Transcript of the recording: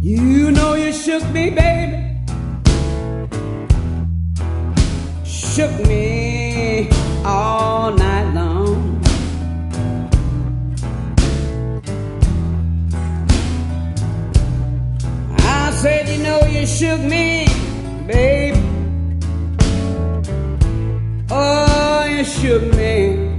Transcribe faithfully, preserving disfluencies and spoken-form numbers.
You know you shook me, baby. Shook me all night long. I said, you know you shook me, baby. Oh, you shook me.